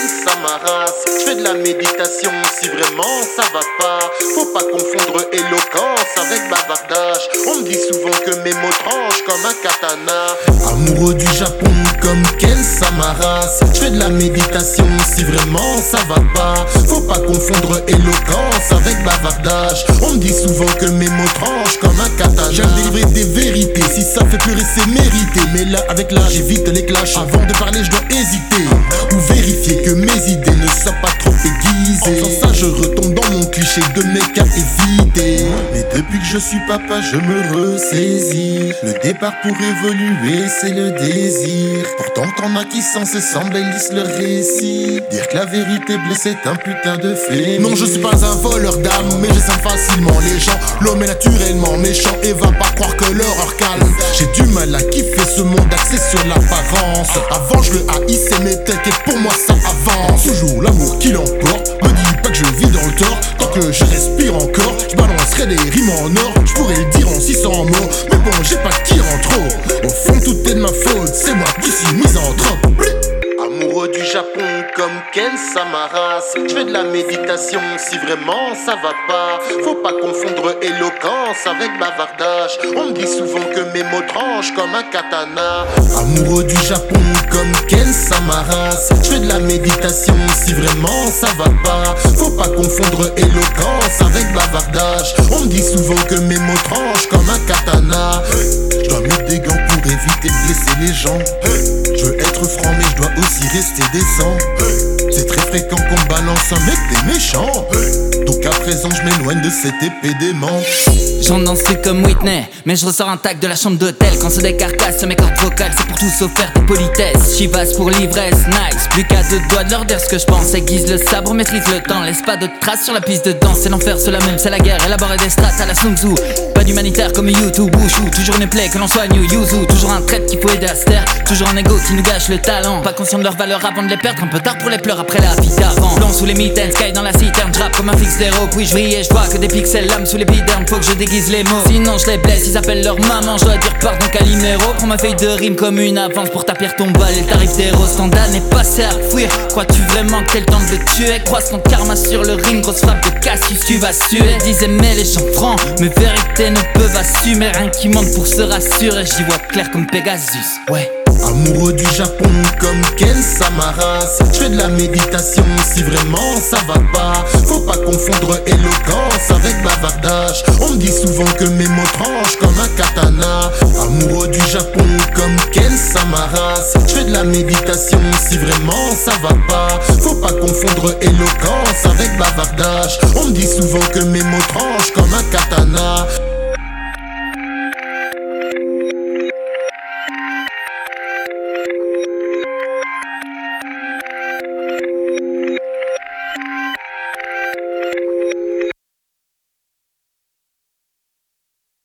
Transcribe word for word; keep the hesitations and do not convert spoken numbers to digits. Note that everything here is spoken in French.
ma race. Je fais de la méditation si vraiment ça va pas. Faut pas confondre éloquence avec bavardage. On me dit souvent que mes mots tranchent comme un katana. Amoureux du Japon comme Ken Samaras. Je fais de la méditation si vraiment ça va pas. Faut pas confondre éloquence avec bavardage. On me dit souvent que mes mots tranchent comme un katana. J'aime délivrer des vérités, si ça fait pleurer c'est mérité. Mais là avec l'âge j'évite les clashs. Avant de parler je dois hésiter ou vérifier que mes idées ne soient pas trop aiguisées. En faisant ça je retombe dans mon cliché de mec à éviter. Mais depuis que je suis papa je me ressaisis. Le départ pour évoluer c'est le désir. Pourtant t'en as qui sans cesse embellissent le récit. Dire que la vérité blesse est un putain de fait. Non je suis pas un voleur d'âme mais je sens facilement les gens. L'homme est naturellement méchant et va pas croire que l'horreur calme. J'ai du mal à kiffer ce monde axé sur l'apparence. Avant je le haïssais mais t'inquiète pour moi ça avance. Toujours l'amour qui l'emporte. Me dis pas que je vis dans le tort. Tant que je respire encore je balancerai des rimes en or. Je pourrais le dire en six cents mots. Mais bon j'ai pas de tir en trop. Au fond tout est de ma faute. C'est moi qui suis misanthrope. Amoureux du Japon comme Ken Samaras. Je fais de la méditation si vraiment ça va pas. Faut pas confondre éloquence avec bavardage. On me dit souvent que mes mots tranchent comme un katana. Amoureux du Japon comme Ken Samaras. Je fais de la méditation si vraiment ça va pas. Faut pas confondre éloquence avec bavardage. On me dit souvent que mes mots tranchent comme un katana. Je dois mettre des gants pour éviter de blesser les gens. Je veux être franc mais je dois aussi rester décent. C'est très fréquent qu'on me balance un mec des méchants. Donc à présent je m'éloigne de cette épée dément. J'en danse comme Whitney, mais je ressors intact de la chambre d'hôtel. Quand c'est des carcasses, mes cordes vocales, c'est pour tout sauf faire de politesse. Chivas pour l'ivresse, nice. Plus qu'à deux doigts de leur dire ce que je pense. Aiguise le sabre, maîtrise le temps. Laisse pas de traces sur la piste de danse. C'est l'enfer, c'est la même, c'est la guerre. Élaborer des strates à la Sun Tzu. Pas d'humanitaire comme YouTube, Wushu. Toujours une plaie que l'on soigne, Yuzu. Toujours un trait qu'il faut aider à se taire. Toujours un ego qui nous gâche le talent. Pas conscient de leur valeur avant de les perdre. Un peu tard pour les pleurs après la vie d'avant. Plomb sous les mitaines, sky dans la citerne. J'rappe comme un fixe d'héros. Puis je brille et je vois que des pixels. L'âme sous l'épiderme, faut que je déguise les mots. Sinon je les blesse, ils appellent leur maman. Je dois dire pardon Calimero. Prends ma feuille de rime comme une avance pour tapir ton bal. Et le tarif d'héros standard n'est pas à fuir. Crois-tu vraiment que t'es le temps de le tuer? Croise ton karma sur le ring, grosse frappe de Cassius, tu vas suer. Disais mais les gens francs, mes vérités ne peuvent assumer. Rien qui manque pour se rassurer, j'y vois clair comme Pegasus, ouais. Amoureux du Japon comme Ken Samaras. Je fais de la méditation si vraiment ça va pas. Faut pas confondre éloquence avec bavardage. On me dit souvent que mes mots tranchent comme un katana. Amoureux du Japon comme Ken Samaras. Je fais de la méditation si vraiment ça va pas. Faut pas confondre éloquence avec bavardage. On me dit souvent que mes mots tranchent comme un katana.